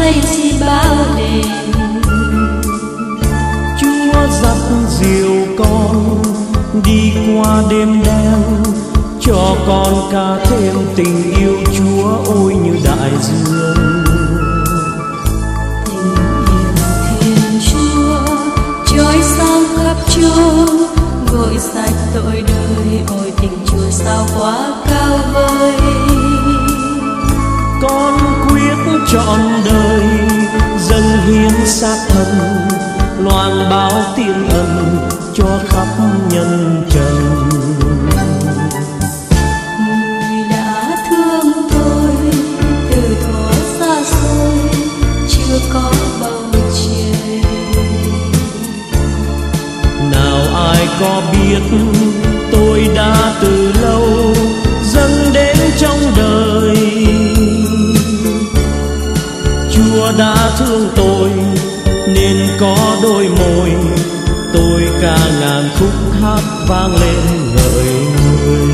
lây chi bao đền. Chúa dắt dìu con đi qua đêm đen, cho con ca thêm tình yêu Chúa ôi như đại dương. Tình yêu Thiên Chúa trôi sang khắp chốn, gội sạch tội đời, ôi tình Chúa sao quá cao vời. Con quyết trọn đời dâng hiến xác thân, loan báo tiếng ân cho khắp nhân trần. Người đã thương tôi từ thuở xa xôi, chưa có bầu trời. Nào ai có biết tôi đã từ lâu dâng đến trong đời. Chúa đã thương tôi nên có đôi môi, tôi ca ngàn khúc hát vang lên ngợi người.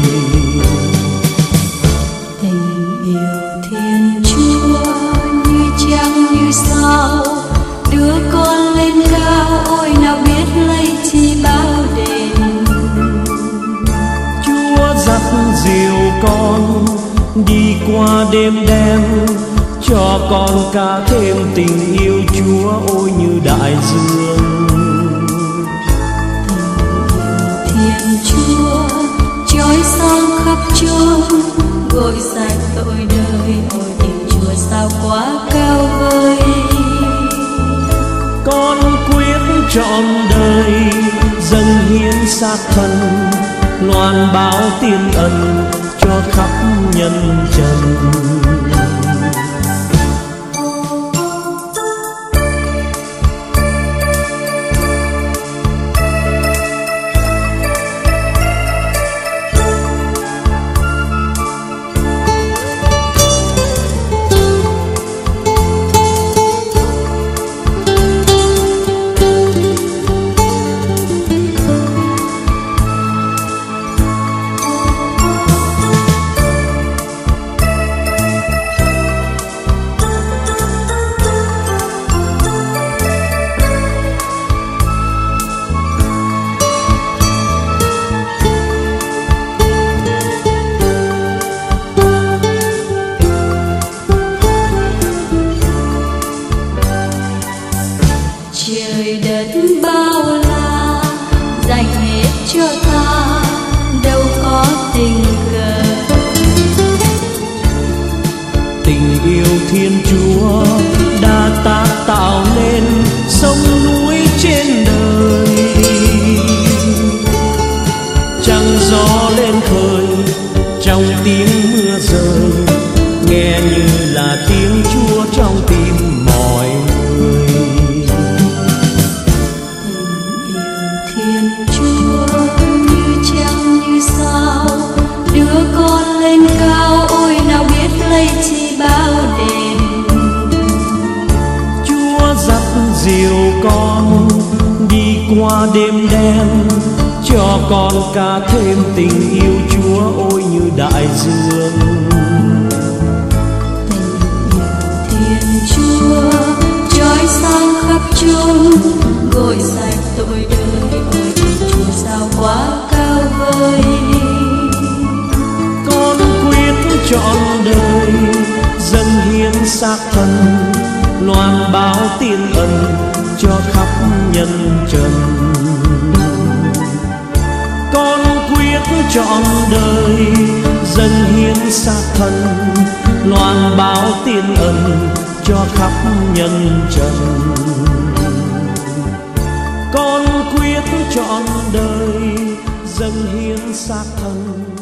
Tình yêu Thiên Chúa như trăng như sao, đưa con lên cao, ôi nào biết lấy chi bao đền. Chúa dắt dìu con đi qua đêm đen, cho con ca thêm tình yêu Chúa ôi như đại dương. Thiên Chúa trôi sang khắp chốn, gội sạch tội đời, ôi tình Chúa sao quá cao vời. Con quyết trọn đời dâng hiến xác thân, loan báo tiên ân cho khắp nhân trần. Trời đất bao la dành hết cho ta, đâu có tình cờ. Tình yêu Thiên Chúa đã ta tạo nên sông núi trên đời. Trăng gió lên khơi trong tiếng mưa rơi, nghe như là tiếng Chúa trong tim mọi người. Thiên Chúa như trăng như sao, đưa con lên cao, ôi nào biết lấy chi bao đền. Chúa dắt dìu con đi qua đêm đen, cho con ca thêm tình yêu Chúa ôi như đại dương. Tình yêu Thiên Chúa trôi sang khắp chốn, gội sạch tội đời, ôi tình Chúa sao quá cao vời. Con quyết trọn đời dâng hiến xác thân, loan báo tiên ân cho khắp nhân trần. Con quyết trọn đời dâng hiến xác thân, loan báo tiên ân cho khắp nhân trần. Con quyết trọn đời dâng hiến xác thân,